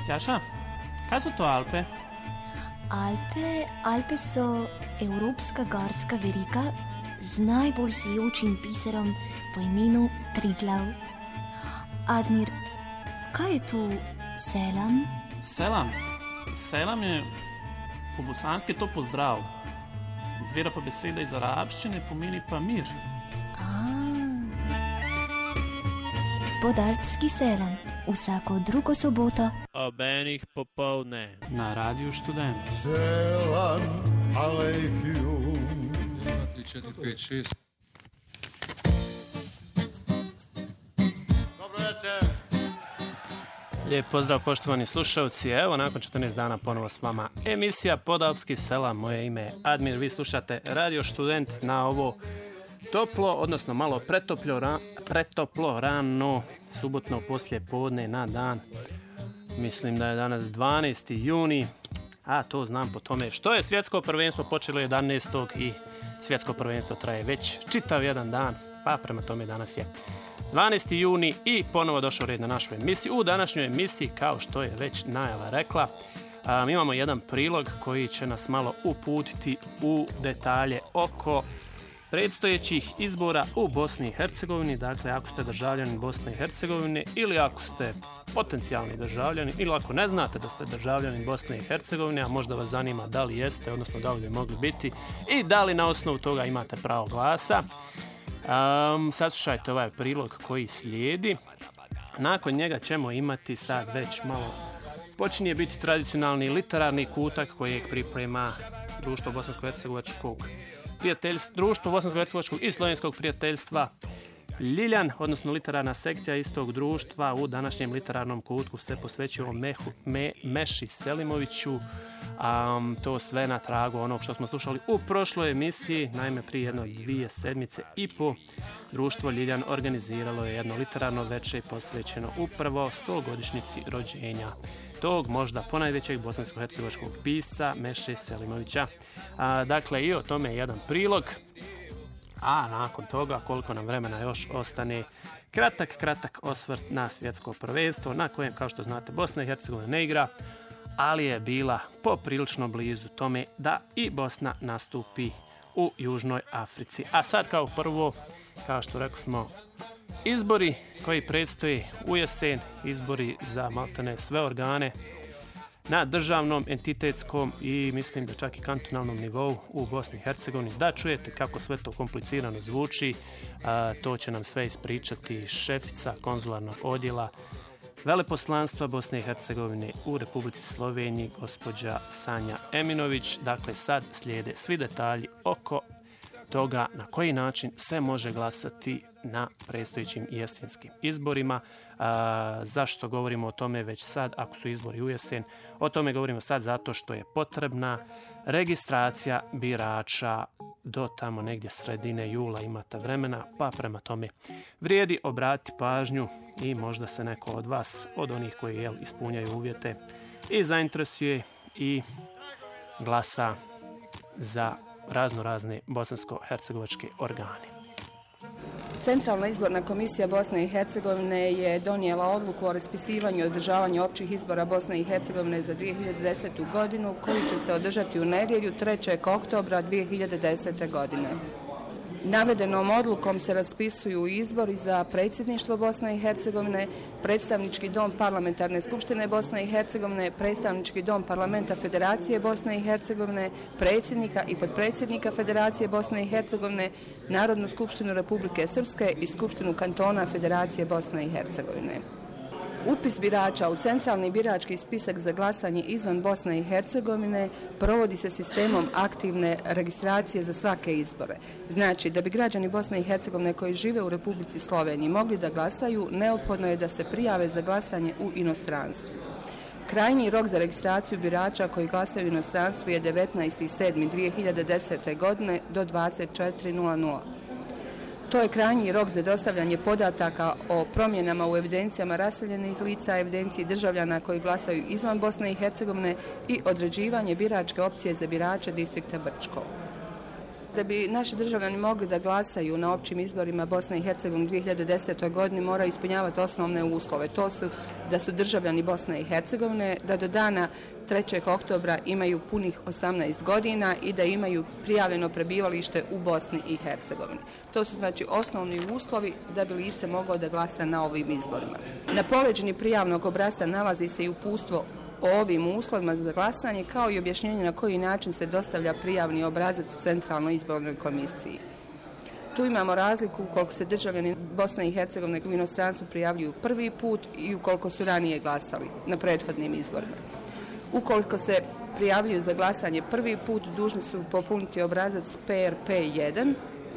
Tjaša, kaj so to Alpe? Alpe so evropska gorska veriga z najbolj sijočim biserom po imenu Triglav. Admir, kaj je tu selam? Selam je po bosanski to pozdrav. Izvira pa beseda iz arabščine, pomeni pa mir. Podalpski selam, vsako drugo soboto ob enih popovdne na Radiu Študent. Selam alejkum. 3, 4, 5, 6. Dobro večer. Lijep pozdrav poštovani slušalci, evo nakon 14 dana ponovo s vama emisija Podalpski selam, moje ime je Admir, vi slušate Radio Študent na ovo toplo, odnosno malo pretoplo rano subotno poslije podne na dan. Mislim da je danas 12. juni, a to znam po tome što je svjetsko prvenstvo počelo 11. i svjetsko prvenstvo traje već čitav jedan dan, pa prema tome danas je 12. juni i ponovo došao red na našu emisiju. U današnjoj emisiji, kao što je već najava rekla, imamo jedan prilog koji će nas malo uputiti u detalje oko predstojećih izbora u Bosni i Hercegovini. Dakle, ako ste državljani Bosne i Hercegovine ili ako ste potencijalni državljani ili ako ne znate da ste državljani Bosne i Hercegovine, a možda vas zanima da li jeste, odnosno da li bi mogli biti i da li na osnovu toga imate pravo glasa. Saslušajte ovaj prilog koji slijedi. Nakon njega ćemo imati sad već malo počinje biti tradicionalni literarni kutak kojeg priprema Društvo bosansko-hercegovačkog prijateljstva, Društvo bosansko-hercegovačkog i slovenskog prijateljstva Ljiljan, odnosno literarna sekcija istog društva. U današnjem literarnom kutku se posvećuje Meši Selimoviću, to sve na tragu onog što smo slušali u prošloj emisiji. Naime, prije 2 sedmice i po društvo Ljiljan organiziralo je jedno literarno večer posvećeno upravo 100-godišnjici rođenja tog možda ponajvećeg bosansko-hercegovačkog pisa Meše Selimovića. Dakle, i o tome je jedan prilog. A nakon toga, koliko nam vremena još ostane, kratak osvrt na svjetsko prvenstvo na kojem, kao što znate, Bosna i Hercegovina ne igra, ali je bila poprilično blizu tome da i Bosna nastupi u Južnoj Africi. A sad kao prvo, kao što rekli smo, izbori koji predstoji u jesen, izbori za maltene sve organe na državnom, entitetskom i mislim da čak i kantonalnom nivou u Bosni i Hercegovini. Da čujete kako sve to komplicirano zvuči, to će nam sve ispričati šefica konzularnog odjela Veleposlanstva Bosne i Hercegovine u Republici Sloveniji, gospođa Sanja Eminović. Dakle, sad slijede svi detalji oko toga na koji način se može glasati na predstojećim jesenskim izborima. Zašto govorimo o tome već sad, ako su izbori u jesen? O tome govorimo sad zato što je potrebna registracija birača do tamo negdje sredine jula, imate vremena, pa prema tome vrijedi obratiti pažnju i možda se neko od vas, od onih koji ispunjaju uvjete, i zainteresuje i glasa za razne bosansko-hercegovačke organe. Centralna izborna komisija Bosne i Hercegovine je donijela odluku o raspisivanju i održavanju općih izbora Bosne i Hercegovine za 2010. godinu koji će se održati u nedjelju 3. oktobra 2010. godine. Navedenom odlukom se raspisuju izbori za predsjedništvo Bosne i Hercegovine, predstavnički dom Parlamentarne skupštine Bosne i Hercegovine, predstavnički dom Parlamenta Federacije Bosne i Hercegovine, predsjednika i potpredsjednika Federacije Bosne i Hercegovine, Narodnu skupštinu Republike Srpske i Skupštinu kantona Federacije Bosne i Hercegovine. Upis birača u centralni birački spisak za glasanje izvan Bosne i Hercegovine provodi se sistemom aktivne registracije za svake izbore. Znači, da bi građani Bosne i Hercegovine koji žive u Republici Sloveniji mogli da glasaju, neophodno je da se prijave za glasanje u inostranstvu. Krajnji rok za registraciju birača koji glasaju u inostranstvu je 19.7.2010. godine do 24.00. To je krajnji rok za dostavljanje podataka o promjenama u evidencijama raseljenih lica, evidenciji državljana koji glasaju izvan Bosne i Hercegovine i određivanje biračke opcije za birače distrikta Brčko. Da bi naši državljani mogli da glasaju na općim izborima Bosne i Hercegovine u 2010. godini moraju ispunjavati osnovne uslove. To su da su državljani Bosne i Hercegovine, da do dana 3. oktobra imaju punih 18 godina i da imaju prijavljeno prebivalište u Bosni i Hercegovini. To su znači osnovni uslovi da bi lice moglo da glasa na ovim izborima. Na poleđini prijavnog obrasca nalazi se i uputstvo o ovim uslovima za glasanje, kao i objašnjenje na koji način se dostavlja prijavni obrazac Centralnoj izbornoj komisiji. Tu imamo razliku ukoliko se državljani Bosne i Hercegovine u inostranstvu prijavljuju prvi put i ukoliko su ranije glasali na prethodnim izborima. Ukoliko se prijavljuju za glasanje prvi put, dužni su popuniti obrazac PRP1,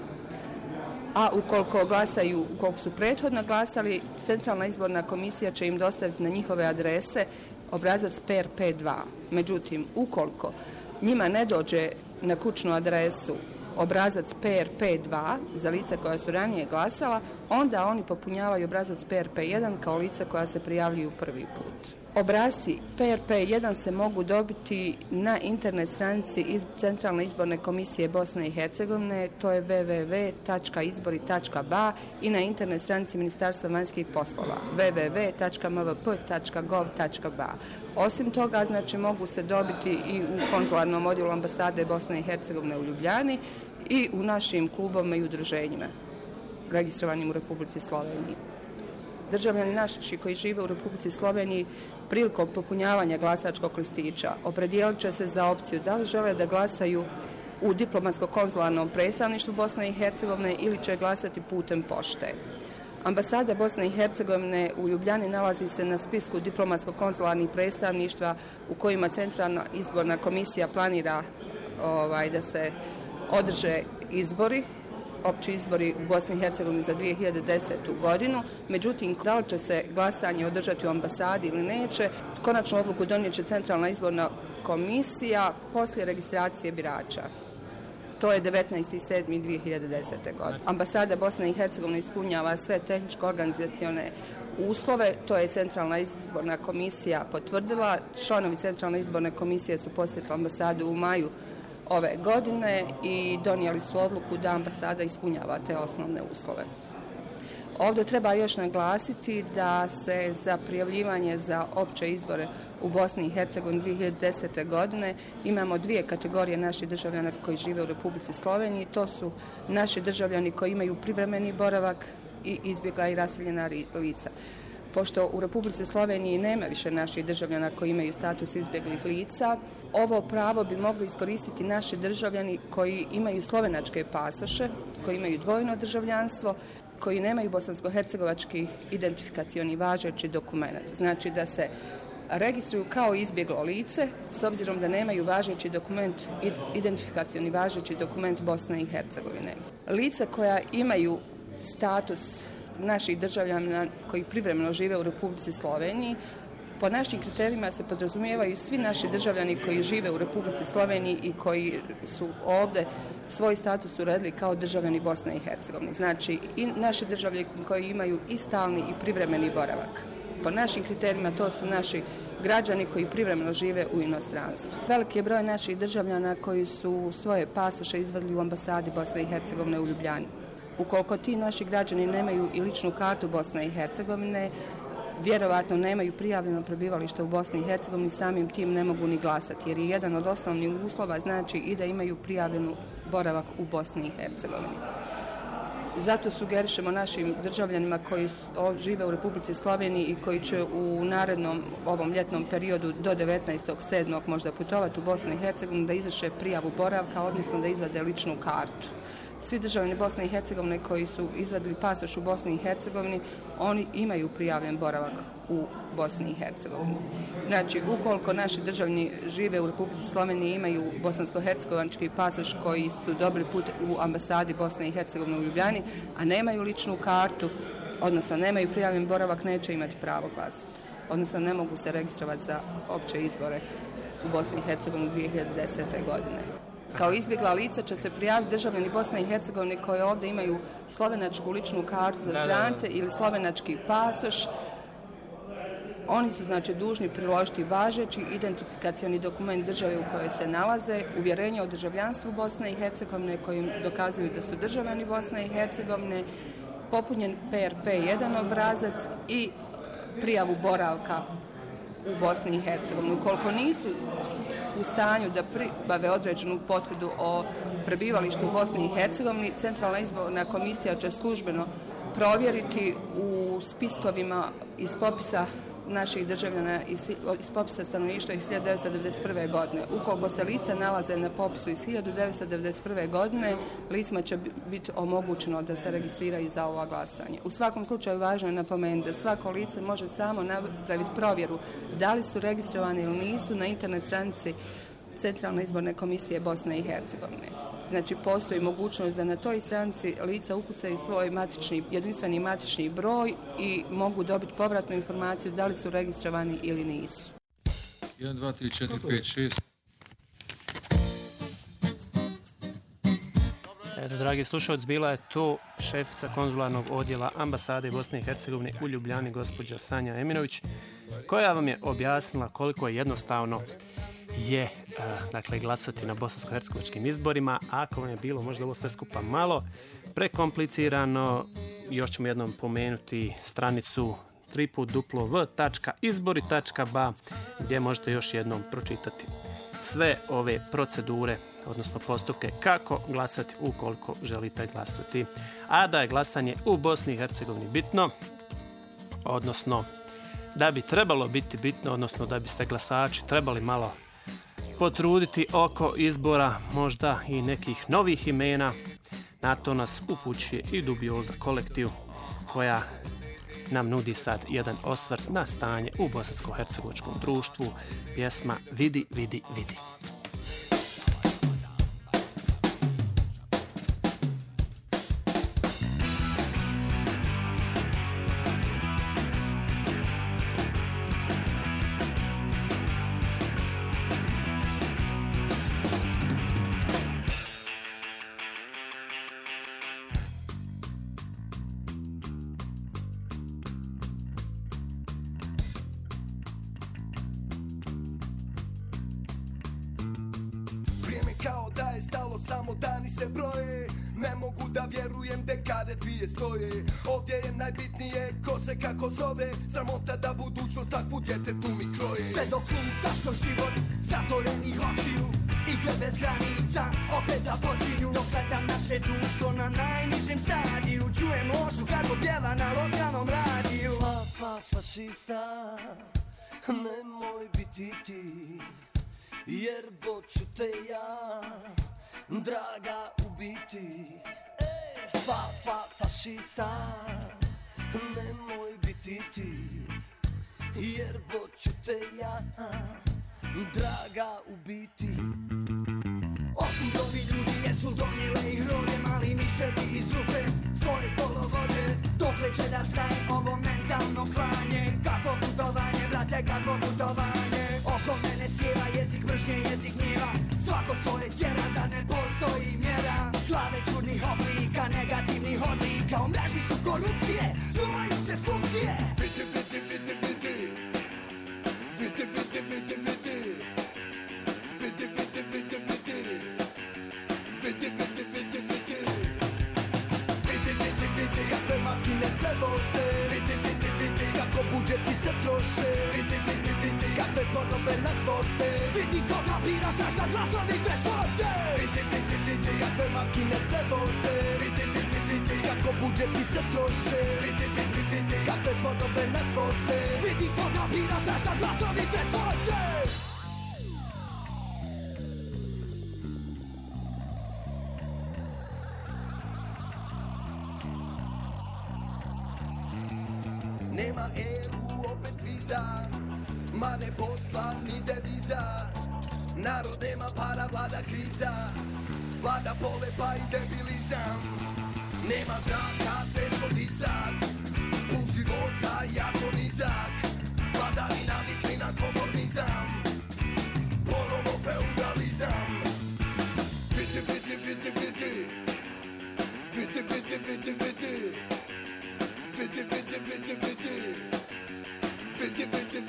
a ukoliko su prethodno glasali, Centralna izborna komisija će im dostaviti na njihove adrese obrazac PRP2. Međutim, ukoliko njima ne dođe na kućnu adresu obrazac PRP2 za lica koja su ranije glasala, onda oni popunjavaju obrazac PRP1 kao lica koja se prijavljuju prvi put. Obrazci PRP1 se mogu dobiti na internet stranici Centralne izborne komisije Bosne i Hercegovine, to je www.izbori.ba, i na internet stranici Ministarstva vanjskih poslova www.mvp.gov.ba. Osim toga, znači, mogu se dobiti i u konzularnom odjelu ambasade Bosne i Hercegovine u Ljubljani i u našim klubovima i udruženjima registrovanim u Republici Sloveniji. Državljani naši koji žive u Republici Sloveniji prilikom popunjavanja glasačkog listića opredijelit će se za opciju da li žele da glasaju u diplomatsko-konzularnom predstavništvu Bosne i Hercegovine ili će glasati putem pošte. Ambasada Bosne i Hercegovine u Ljubljani nalazi se na spisku diplomatsko-konzularnih predstavništva u kojima Centralna izborna komisija planira da se održe izbori, opći izbori u Bosni i Hercegovini za 2010. godinu. Međutim, da li će se glasanje održati u ambasadi ili neće, konačnu odluku donijet će Centralna izborna komisija poslije registracije birača. To je 19.7.2010. godine. Ambasada Bosne i Hercegovine ispunjava sve tehničko-organizacione uslove, to je Centralna izborna komisija potvrdila. Članovi Centralne izborne komisije su posjetili ambasadu u maju ove godine i donijeli su odluku da ambasada ispunjava te osnovne uslove. Ovdje treba još naglasiti da se za prijavljivanje za opće izbore u Bosni i Hercegovini 2010. godine imamo dvije kategorije naših državljana koji žive u Republici Sloveniji. To su naši državljani koji imaju privremeni boravak i izbjegla i raseljena lica. Pošto u Republici Sloveniji nema više naših državljana koji imaju status izbjeglih lica, ovo pravo bi mogli iskoristiti naši državljani koji imaju slovenačke pasoše, koji imaju dvojno državljanstvo, koji nemaju bosansko-hercegovački identifikacioni važeći dokument. Znači da se registruju kao izbjeglo lice s obzirom da nemaju važeći dokument, identifikacioni važeći dokument Bosne i Hercegovine. Lica koja imaju status naših državljana koji privremeno žive u Republici Sloveniji, po našim kriterijima se podrazumijevaju svi naši državljani koji žive u Republici Sloveniji i koji su ovdje svoj status uredili kao državljani Bosne i Hercegovine. Znači i naši državljani koji imaju i stalni i privremeni boravak. Po našim kriterijima to su naši građani koji privremeno žive u inostranstvu. Veliki je broj naših državljana koji su svoje pasoše izvadili u ambasadi Bosne i Hercegovine u Ljubljani. Ukoliko ti naši građani nemaju i ličnu kartu Bosne i Hercegovine, vjerovatno nemaju prijavljeno prebivalište u Bosni i Hercegovini, samim tim ne mogu ni glasati, jer je jedan od osnovnih uslova znači i da imaju prijavljenu boravak u Bosni i Hercegovini. Zato sugerišemo našim državljanima koji žive u Republici Sloveniji i koji će u narednom ovom ljetnom periodu do 19.7. možda putovati u Bosnu i Hercegovinu da izvrše prijavu boravka, odnosno da izvade ličnu kartu. Svi državljani Bosne i Hercegovine koji su izvadili pasoš u Bosni i Hercegovini, oni imaju prijavljen boravak u Bosni i Hercegovini. Znači, ukoliko naši državljani žive u Republici Sloveniji i imaju bosansko-hercegovački pasoš koji su dobili put u ambasadi Bosne i Hercegovine u Ljubljani, a nemaju ličnu kartu, odnosno nemaju prijavljen boravak, neće imati pravo glasati. Odnosno, ne mogu se registrovati za opće izbore u Bosni i Hercegovini 2010. godine. Kao izbjegla lica će se prijaviti državljani Bosne i Hercegovine koji ovdje imaju slovenačku ličnu kartu za strance ili slovenački pasoš Oni su znači dužni priložiti važeći identifikacioni dokument države u kojoj se nalaze, uvjerenje o državljanstvu Bosne i Hercegovine kojim dokazuju da su državljani Bosne i Hercegovine, popunjen PRP1 obrazac i prijavu boravka u Bosni i Hercegovini. Ukoliko nisu u stanju da pribave određenu potvrdu o prebivalištu u Bosni i Hercegovini, Centralna izborna komisija će službeno provjeriti u spiskovima iz popisa naših državljana iz popisa stanovništva iz 1991. godine. Ukoliko se lica nalaze na popisu iz 1991. godine, licima će biti omogućeno da se registriraju za ovo glasanje. U svakom slučaju važno je napomenuti da svako lice može samo napraviti provjeru da li su registrovani ili nisu na internet stranici Centralne izborne komisije Bosne i Hercegovine. Znači, postoji mogućnost da na toj stranici lica ukucaju svoj jedinstveni matični broj i mogu dobiti povratnu informaciju da li su registrovani ili nisu. 1, 2, 3, 4, 5, 6. Eto, dragi slušalci, bila je to šefica konzularnog odjela ambasade Bosne i Hercegovine u Ljubljani, gospođa Sanja Eminović, koja vam je objasnila koliko je jednostavno glasati na bosansko-hercegovačkim izborima. Ako vam je bilo možda ovo sve skupa malo prekomplicirano, još ćemo jednom pomenuti stranicu www.izbori.ba gdje možete još jednom pročitati sve ove procedure, odnosno postupke kako glasati ukoliko želite glasati. A da je glasanje u Bosni i Hercegovini bitno, odnosno da bi trebalo biti bitno, odnosno da bi se glasači trebali malo potruditi oko izbora možda i nekih novih imena, na to nas upućuje i Dubioza kolektiv koja nam nudi sad jedan osvrt na stanje u bosansko-hercegovačkom društvu, pjesma Vidi, vidi, vidi. Kao da je stalo, samo dani se broje. Ne mogu da vjerujem, dekade dvije stoje. Ovdje je najbitnije ko se kako zove. Sramota da budućnost takvu djetetu mi kroje. Sve dok lutaško život zatvorenih očiju, igre bez granica opet započinju. Dok gledam naše društvo na najnižem stadiju, čujem lošu kako pjeva na lokalnom radiju. Fašista, nemoj biti ti, jer ću te ja, draga, ubiti. Fašista, nemoj biti ti, jer ću te ja, draga, ubiti. Otkud ovi ljudi jesu donijele ih rode, mali miševi iz rupe svoje kolovode. Dokle će da traje ovo mentalno klanje? Kako putovanje, brate, kako putovanje? Oko mene sjeva jezik mržnje, jezik gnjeva. Svako svoje tjera, za ne postoji mjera. Glave čudnih oblika, negativnih odlika. U mreži su korupcije, čuvaju se funkcije. Vidi, vidi, vidi, vidi. Vidi, vidi, vidi, vidi. Vidi, vidi, vidi, vidi. Vidi, vidi, vidi, vidi. Vidi, vidi, vidi, kakve makine se voze. Vidi, vidi, vidi, kako budžeti se troše. Vidi, vidi, vidi, kakve zvonove nas vode. Vidi koga biraš, znaš da glasovi se svode. Vidi, vidi, vidi, kakve makine se voze. Vidi, vidi, vidi, kako budžeti se troše. Vidi, vidi, vidi, kakve zvonove nas vode. Vidi koga biraš, znaš da glasovi se svode. Nema EU, opet viza, ma ne posla ni deviza. Narod nema para, vlada kriza, vlada polepa i debilizam. Nema zraka, teško disat, pun života jako nizak. Vladavina, vitrina, konformizam, ponovo feudalizam. Vidi, vidi, vidi, vidi. Vidi, vidi, vidi, vidi. Vidi, vidi, vidi, vidi. Vidi, vidi,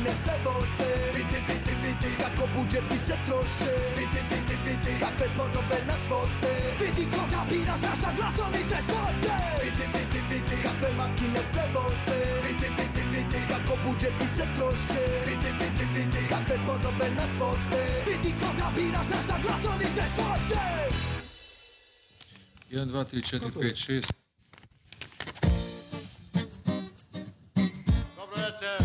makine se voze. Vidi, vidi, vidi kako budžeti se troše. Vidi, vidi, vidi kakve zvonove nas vode. Vidi koga bira, znaš da glasovi se svode. Vidi, vidi, vidi kakve makine se voze. Vidi, vidi, vidi kako budžeti se troše. Vidi, vidi, vidi kakve zvonove nas vode. Vidi koga bira, znaš da glasovi se svode. 1, 2, 3, 4, 5, 6. Dobro večer.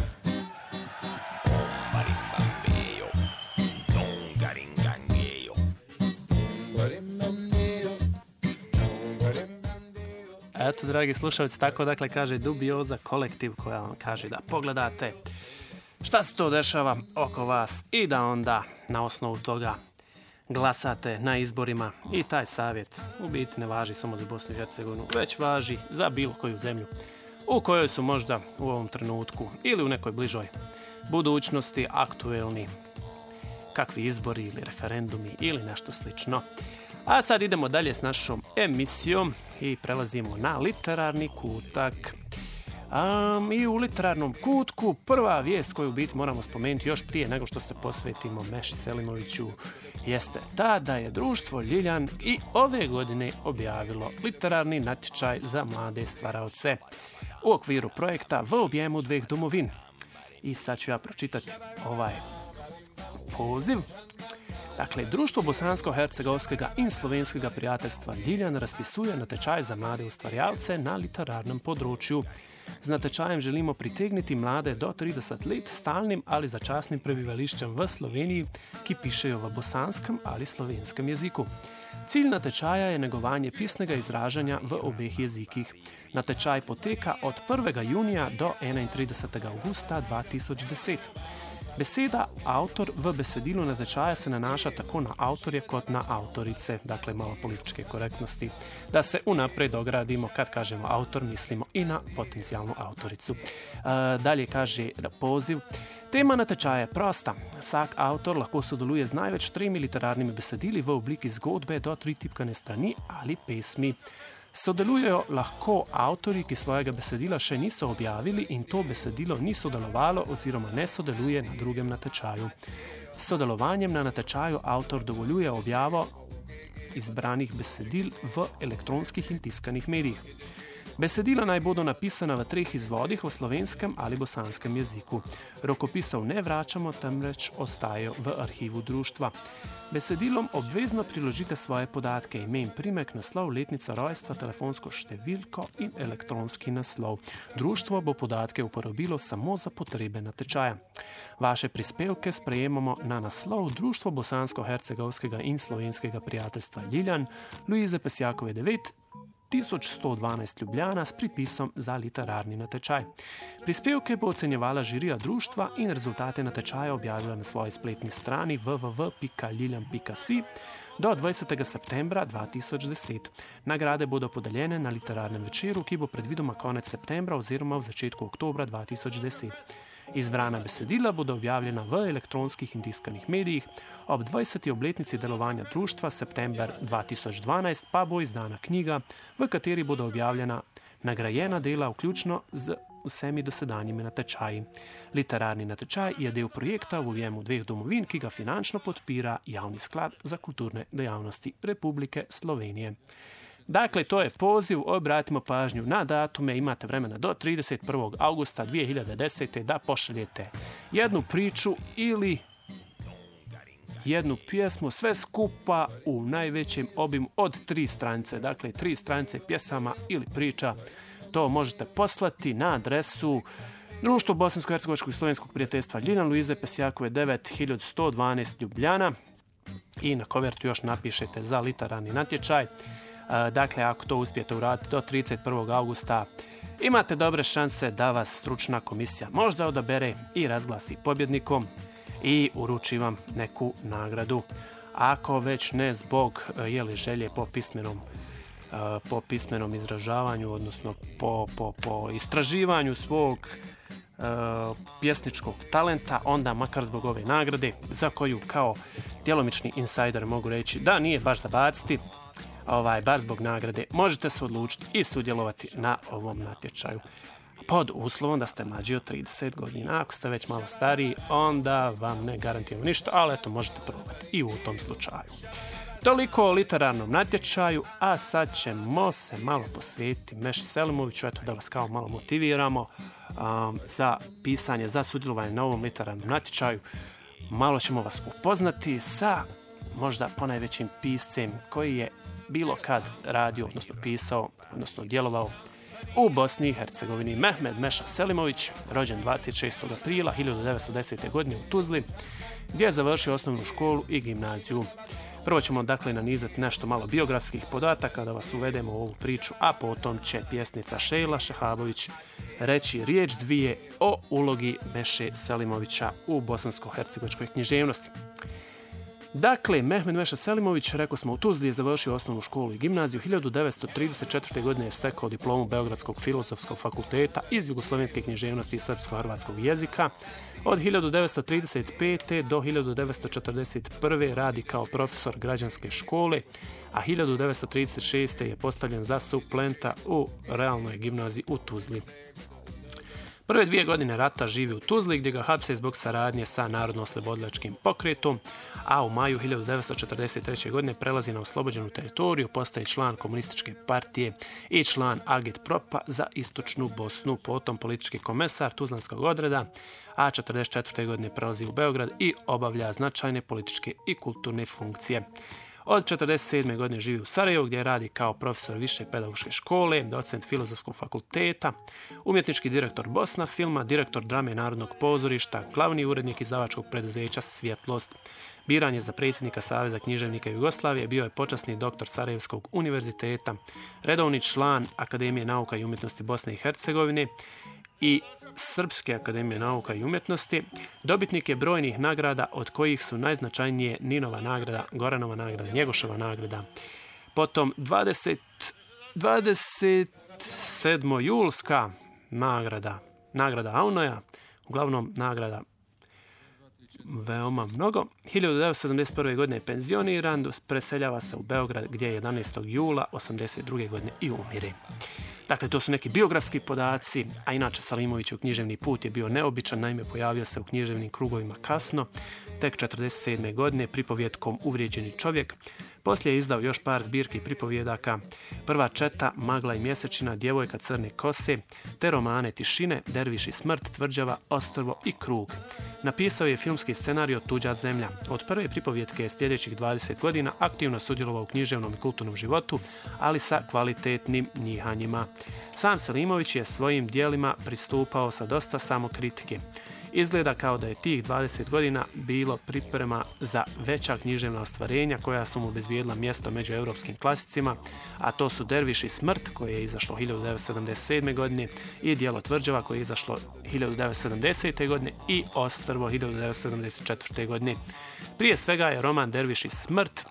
Eto, dragi slušalci, tako dakle kaže Dubioza kolektiv koja vam kaže da pogledate šta se to dešava oko vas i da onda na osnovu toga glasate na izborima. I taj savjet u biti ne važi samo za Bosnu i Hercegovinu, već važi za bilo koju zemlju u kojoj su možda u ovom trenutku ili u nekoj bližoj budućnosti aktuelni kakvi izbori ili referendumi ili nešto slično. A sad idemo dalje s našom emisijom i prelazimo na literarni kutak. I u literarnom kutku prva vijest koju u biti moramo spomenuti još prije nego što se posvetimo Meši Selimoviću jeste ta da je društvo Ljiljan i ove godine objavilo literarni natječaj za mlade stvaraoce u okviru projekta V objemu dveh domovin. I sad ću ja pročitati ovaj poziv. Dakle, Društvo Bosansko-Hercegovskega i Slovenskega prijateljstva Ljiljan raspisuje natečaj za mlade ustvarjalce na literarnem področju. Z natečajem želimo pritegniti mlade do 30 let stalnim ali začasnim prebivališčem v Sloveniji, ki pišejo v bosanskem ali slovenskem jeziku. Cilj natečaja je negovanje pisnega izražanja v obeh jezikih. Natečaj poteka od 1. junija do 31. augusta 2010. Beseda avtor v besedilu natečaja se nanaša tako na avtorje kot na avtorice, dakle malo političke korektnosti, da se unapred ogradimo, kad kažemo avtor, mislimo i na potencijalnu avtoricu. Dalje kaže poziv. Tema natečaja je prosta. Vsak avtor lahko sodeluje z največ 3 literarnimi besedili v obliki zgodbe do 3 tipkane strani ali pesmi. Sodelujejo lahko avtorji, ki svojega besedila še niso objavili in to besedilo ni sodelovalo oziroma ne sodeluje na drugem natečaju. S sodelovanjem na natečaju avtor dovoljuje objavo izbranih besedil v elektronskih in tiskanih medijih. Besedila naj bodo napisana v 3 izvodih v slovenskem ali bosanskem jeziku. Rokopisov ne vračamo, temveč ostajajo v arhivu društva. Besedilom obvezno priložite svoje podatke, ime in primek, naslov, letnico rojstva, telefonsko številko in elektronski naslov. Društvo bo podatke uporabilo samo za potrebe natečaja. Vaše prispevke sprejemamo na naslov Društvo Bosansko-Hercegovskega in Slovenskega prijateljstva Ljiljan, Luize Pesjakove 9, 1112 Ljubljana s pripisom za literarni natečaj. Prispevke bo ocenjevala žirija društva in rezultate natečaja objavila na svoji spletni strani www.ljiljan.si do 20. septembra 2010. Nagrade bodo podeljene na literarnem večeru, ki bo predvidoma konec septembra oziroma v začetku oktobra 2010. Izbrana besedila bodo objavljena v elektronskih in tiskanih medijih, ob 20. obletnici delovanja društva september 2012 pa bo izdana knjiga, v kateri bodo objavljena nagrajena dela vključno z vsemi dosedanjimi natečaji. Literarni natečaj je del projekta V objemu dveh domovin, ki ga finančno podpira Javni sklad za kulturne dejavnosti Republike Slovenije. Dakle, to je poziv, obratimo pažnju na datume, imate vremena do 31. augusta 2010. da pošaljete jednu priču ili jednu pjesmu, sve skupa u najvećem obimu od 3 stranice. Dakle, 3 stranice pjesama ili priča. To možete poslati na adresu Društvo Bosansko-Hercegovačkog i Slovenskog prijateljstva Ljiljan, Luize Pesjakove 9, 1112 Ljubljana i na kovertu još napišete za literarni natječaj. Dakle, ako to uspijete uraditi do 31. augusta, imate dobre šanse da vas stručna komisija možda odabere i razglasi pobjednikom i uruči vam neku nagradu. Ako već ne zbog želje po pismenom izražavanju, odnosno po istraživanju svog pjesničkog talenta, onda makar zbog ove nagrade, za koju kao djelomični insajder mogu reći da nije baš za baciti, bar zbog nagrade možete se odlučiti i sudjelovati na ovom natječaju. pod uslovom da ste mlađi od 30 godina. Ako ste već malo stariji, onda vam ne garantujemo ništa, ali eto, možete probati i u tom slučaju. Toliko o literarnom natječaju, a sad ćemo se malo posvetiti Meši Selimoviću, eto da vas kao malo motiviramo za pisanje, za sudjelovanje na ovom literarnom natječaju. Malo ćemo vas upoznati sa možda ponajvećim piscem koji je bilo kad radio, odnosno pisao, odnosno djelovao u Bosni i Hercegovini. Mehmed Meša Selimović, rođen 26. aprila 1910. godine u Tuzli, gdje je završio osnovnu školu i gimnaziju. Prvo ćemo dakle nanizati nešto malo biografskih podataka da vas uvedemo u ovu priču, a potom će pjesnica Šejla Šehabović reći riječ dvije o ulogi Meše Selimovića u bosansko-hercegovačkoj književnosti. Dakle, Mehmed Meša Selimović, rekao smo, u Tuzli je završio osnovnu školu i gimnaziju. 1934. godine je stekao diplomu Beogradskog filozofskog fakulteta iz jugoslovenske književnosti i srpsko-hrvatskog jezika. Od 1935. do 1941. radi kao profesor građanske škole, a 1936. je postavljen za suplenta u realnoj gimnaziji u Tuzli. Prve 2 godine rata živi u Tuzli, gdje ga hapse zbog saradnje sa Narodno-oslobodilačkim pokretom, a u maju 1943. godine prelazi na oslobođenu teritoriju, postaje član komunističke partije i član Agitpropa za istočnu Bosnu, potom politički komesar Tuzlanskog odreda, a 1944. godine prelazi u Beograd i obavlja značajne političke i kulturne funkcije. Od 1947. godine živi u Sarajevu, gdje radi kao profesor više pedagoške škole, docent filozofskog fakulteta, umjetnički direktor Bosna filma, direktor drame Narodnog pozorišta, glavni urednik izdavačkog preduzeća Svjetlost. Biran je za predsjednika Saveza književnika Jugoslavije, bio je počasni doktor Sarajevskog univerziteta, redovni član Akademije nauka i umjetnosti Bosne i Hercegovine i Srpske akademije nauka i umjetnosti. Dobitnik je brojnih nagrada, od kojih su najznačajnije Ninova nagrada, Goranova nagrada, Njegoševa nagrada. Potom 27. julska nagrada Aunoja, uglavnom nagrada veoma mnogo. 1971. godine je penzioniran, preseljava se u Beograd gdje je 11. jula 1982. godine i umire. Dakle, to su neki biografski podaci, a inače Selimovićev književni put je bio neobičan, naime pojavio se u književnim krugovima kasno, tek 1947. godine pripovjetkom Uvrijeđeni čovjek. Poslije je izdao još par zbirki pripovjedaka, Prva četa, Magla i mjesečina, Djevojka crne kose, te romane Tišine, Derviš i smrt, Tvrđava, Ostrvo i Krug. Napisao je filmski scenarij Tuđa zemlja. Od prve pripovjetke je sljedećih 20 godina aktivno sudjelovao u književnom i kulturnom životu, ali sa kvalitetnim njihanjima. Sam Selimović je svojim djelima pristupao sa dosta samokritike. Izgleda kao da je tih 20 godina bilo priprema za veća književna ostvarenja koja su mu obezbijedila mjesto među europskim klasicima, a to su Derviš i smrt, koje je izašlo 1977. godine, i djelo Tvrđava, koje je izašlo 1970. godine, i Ostrvo 1974. godine. Prije svega je roman Derviš i smrt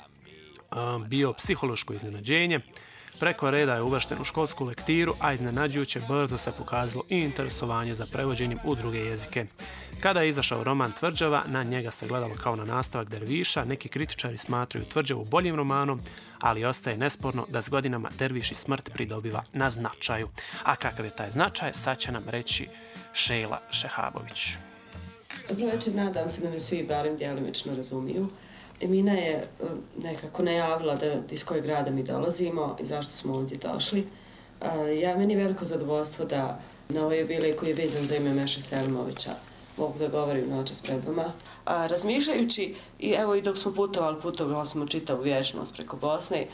bio psihološko iznenađenje. Preko reda je uvršten u školsku lektiru, a iznenađujuće brzo se pokazalo i interesovanje za prevođenjem u druge jezike. Kada je izašao roman Tvrđava, na njega se gledalo kao na nastavak Derviša. Neki kritičari smatraju Tvrđavu boljim romanom, ali ostaje nesporno da s godinama Derviš i smrt pridobiva na značaju. A kakav je taj značaj, sad će nam reći Šejla Šehabović. Dobro večer, nadam se da me svi barem djelimično razumiju. Emina je nekako najavila iz kojeg grada mi dolazimo i zašto smo ovdje došli. Meni je veliko zadovoljstvo da na ovoj jubilej koji je vezan za ime Meše Selimovića mogu da govorim noćas pred vama. Razmišljajući, i dok smo putovali smo čitavu vječnost preko Bosne,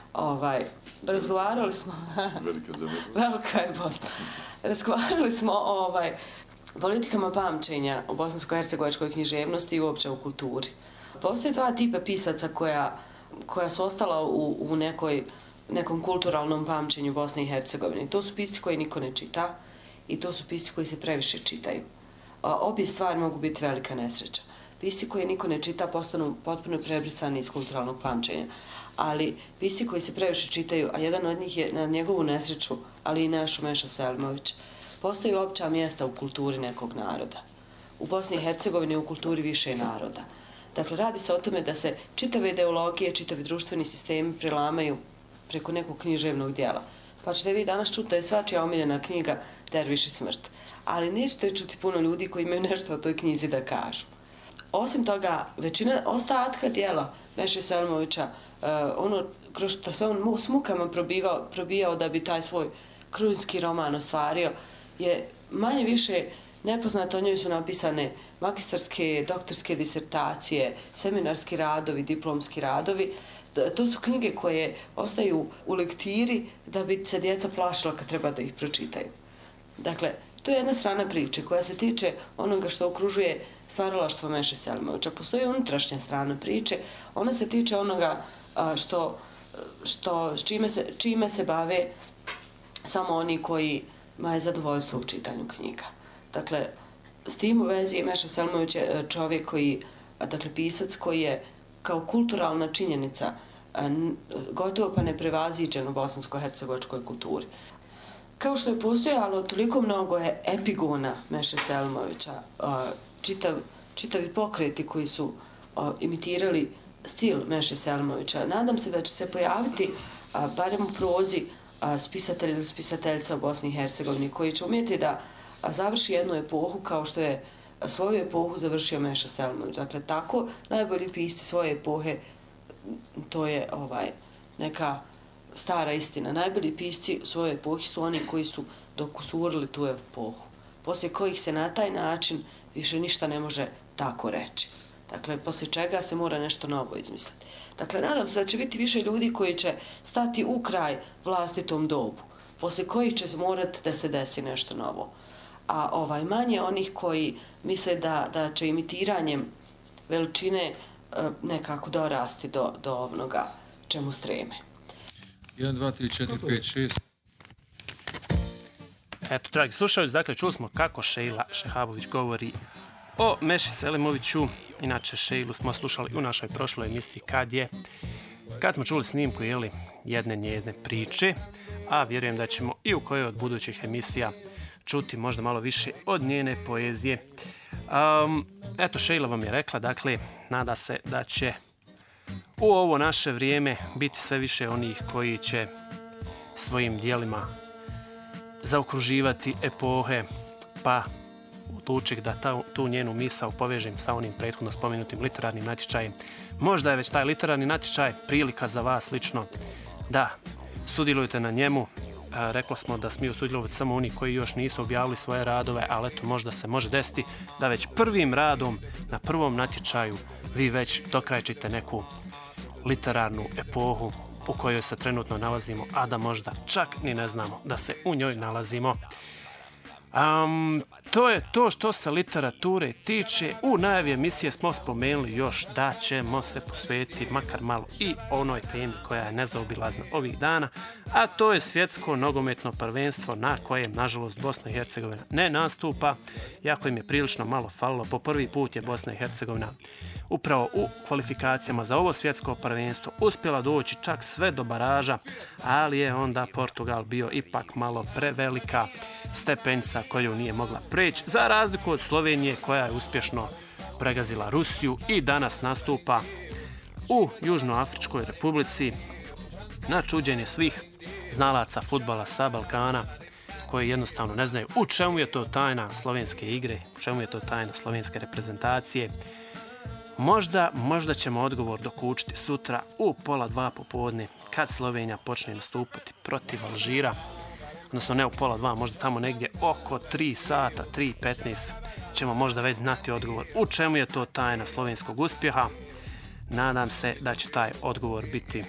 razgovarali smo... Velika zemlja. Velika je Bosna. Razgovarali smo o politikama pamćenja u bosansko-hercegovačkoj književnosti i uopće u kulturi. Postoje 2 tipa pisaca koja su ostala u nekom kulturalnom pamćenju Bosne i Hercegovine. To su pisci koji niko ne čita i to su pisci koji se previše čitaju. Obje stvari mogu biti velika nesreća. Pisci koji niko ne čita postanu potpuno prebrisani iz kulturalnog pamćenja. Ali pisci koji se previše čitaju, a jedan od njih je na njegovu nesreću, ali i našu Meša Selimović, postoji opća mjesta u kulturi nekog naroda. U Bosni i Hercegovini u kulturi više naroda. Dakle, radi se o tome da se čitave ideologije, čitavi društveni sistemi prelamaju preko nekog književnog dijela. Pa ćete vi danas čuti da je svačija omiljena knjiga Derviš i smrt. Ali nećete čuti puno ljudi koji imaju nešto o toj knjizi da kažu. Osim toga, većina ostatka dijela Meše Selimovića, ono kroz što se on s mukama probijao da bi taj svoj krunski roman ostvario, je manje više nepoznato. O njoj su napisane magistarske, doktorske disertacije, seminarski radovi, diplomski radovi. To su knjige koje ostaju u lektiri da bi se djeca plašila kad treba da ih pročitaju. Dakle, to je jedna strana priče koja se tiče onoga što okružuje stvaralaštvo Meše Selimovića. Postoji unutrašnja strana priče, ona se tiče onoga čime se bave samo oni koji imaju zadovoljstvo u čitanju knjiga. Dakle, s tim u vezi Meša Selimović je čovjek koji, dakle pisac koji je kao kulturalna činjenica gotovo pa neprevaziđen u bosansko-hercegovačkoj kulturi. Kao što je postojalo toliko mnogo epigona Meše Selimovića, čitavi pokreti koji su imitirali stil Meše Selimovića, nadam se da će se pojaviti barem u prozi spisatelj ili spisateljica u Bosni i Hercegovini koji će umjeti da završi jednu epohu kao što je svoju epohu završio Meša Selimović. Dakle, tako najbolji pisci svoje epohe, to je neka stara istina. Najbolji pisci u svojoj epohi su oni koji su dokusurili tu epohu, poslije kojih se na taj način više ništa ne može tako reći. Dakle, poslije čega se mora nešto novo izmisliti. Dakle, nadam se da će biti više ljudi koji će stati u kraj vlastitom dobu, poslije kojih će morati da se desi nešto novo. A manje onih koji misle da će imitiranjem veličine nekako dorasti do onoga čemu streme. 1, 2, 3, 4, 5, 6. Eto, dragi slušalci, dakle, čuli smo kako Šejla Šehabović govori o Meši Selimoviću. Inače, Šejlu smo slušali u našoj prošloj emisiji kad smo čuli snimku jedne njezine priče, a vjerujem da ćemo i u kojoj od budućih emisija čuti možda malo više od njene poezije. Eto, Šejla vam je rekla, dakle, nada se da će u ovo naše vrijeme biti sve više onih koji će svojim dijelima zaokruživati epohe, pa odlučih da tu njenu misao povežem sa onim prethodno spomenutim literarnim natječajem. Možda je već taj literarni natječaj prilika za vas lično da sudjelujete na njemu. Rekli smo da smiju sudjelovati samo oni koji još nisu objavili svoje radove, ali eto, možda se može desiti da već prvim radom na prvom natječaju vi već dokrajčite neku literarnu epohu u kojoj se trenutno nalazimo, a da možda čak ni ne znamo da se u njoj nalazimo. To je to što se literature tiče. U najavi emisije smo spomenuli još da ćemo se posvetiti makar malo i onoj temi koja je nezaobilazna ovih dana, a to je svjetsko nogometno prvenstvo na kojem, nažalost, Bosna i Hercegovina ne nastupa, iako im je prilično malo falilo. Po prvi put je Bosna i Hercegovina upravo u kvalifikacijama za ovo svjetsko prvenstvo uspjela doći čak sve do baraža, ali je onda Portugal bio ipak malo prevelika stepenica koju nije mogla preći, za razliku od Slovenije koja je uspješno pregazila Rusiju i danas nastupa u Južnoafričkoj republici na čuđenje svih znalaca fudbala sa Balkana koji jednostavno ne znaju u čemu je to tajna slovenske igre, u čemu je to tajna slovenske reprezentacije. Možda ćemo odgovor dokučiti sutra u 1:30 popodne kad Slovenija počne nastupati protiv Alžira. Odnosno ne u 1:30, možda tamo negdje oko 3 sata, 3:15 ćemo možda već znati odgovor u čemu je to tajna slovenskog uspjeha. Nadam se da će taj odgovor biti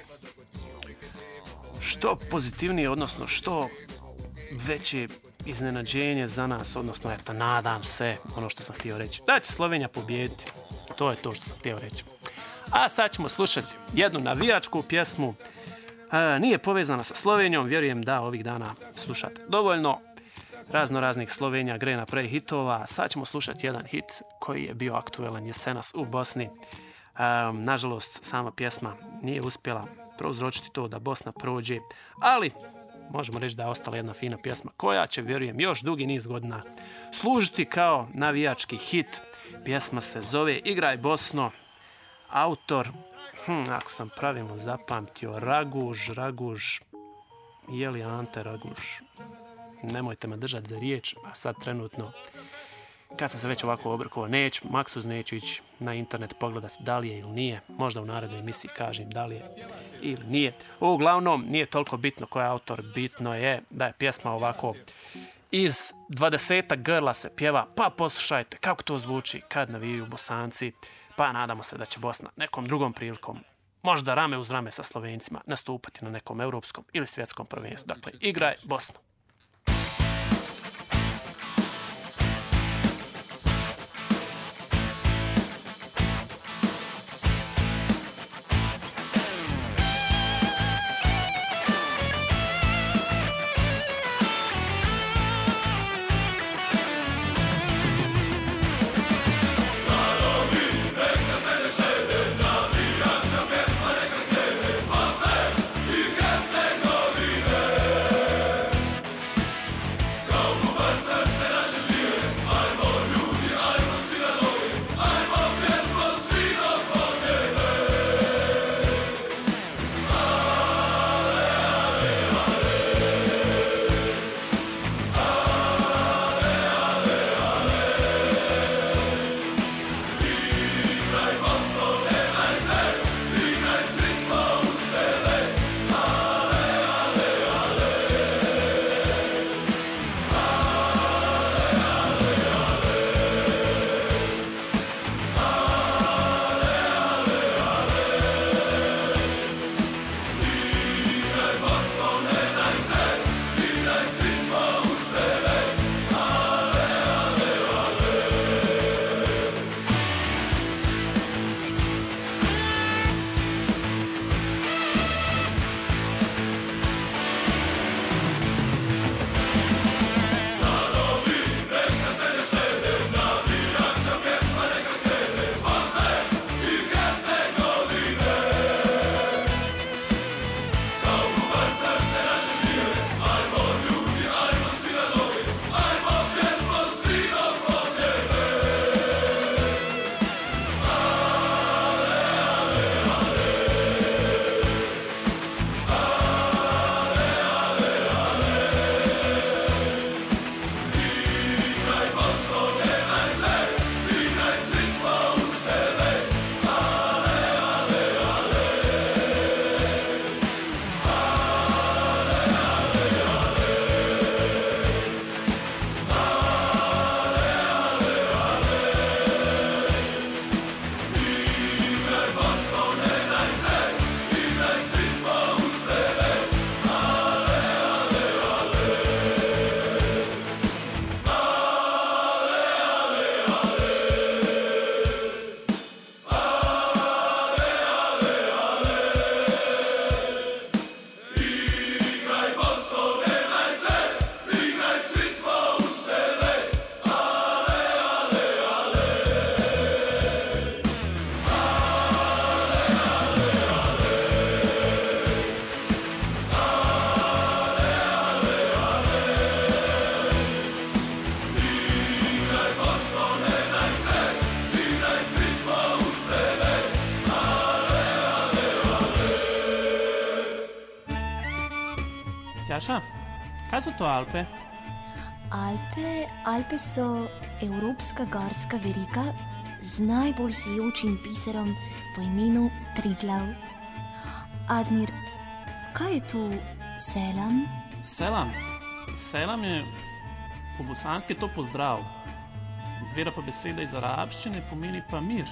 što pozitivniji, odnosno što veće iznenađenje za nas, odnosno eto, nadam se, ono što sam htio reći, da će Slovenija pobijediti. To je to što sam htio reći. A sad ćemo slušati jednu navijačku pjesmu. Nije povezana sa Slovenijom, vjerujem da ovih dana slušate dovoljno raznih Slovenija gre naprej hitova. Sad ćemo slušati jedan hit koji je bio aktuelan jesenas u Bosni. Nažalost, sama pjesma nije uspjela prouzročiti to da Bosna prođe, ali možemo reći da je ostala jedna fina pjesma koja će, vjerujem, još dugi niz godina služiti kao navijački hit. Pjesma se zove Igraj Bosno, autor, ako sam pravilno zapamtio, Raguž, je li Ante Raguž? nemojte me držati za riječ, a sad trenutno, kad sam se već ovako obrkovao, neću ići na internet pogledati da li je ili nije, možda u narednoj emisiji kažem da li je ili nije. Uglavnom, nije toliko bitno ko je autor, bitno je da je pjesma ovako iz 20 grla se pjeva, pa poslušajte kako to zvuči kad navijaju Bosanci, pa nadamo se da će Bosna nekom drugom prilikom, možda rame uz rame sa Slovencima, nastupati na nekom europskom ili svjetskom prvenstvu. Dakle, igraj Bosnu. Tjaša, kaj so to Alpe? Alpe so evropska gorska verika z najbolj sijočim biserom po imenu Triglav. Admir, kaj je tu selam? Selam je po bosanski to pozdrav. Izvira pa beseda iz arabščine, pomeni pa mir.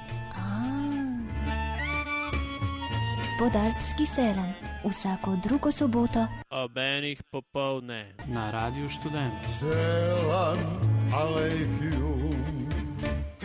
Podalpski selam vsako drugo soboto ob enih popovdne na Radiu Študent. Selam alejkum.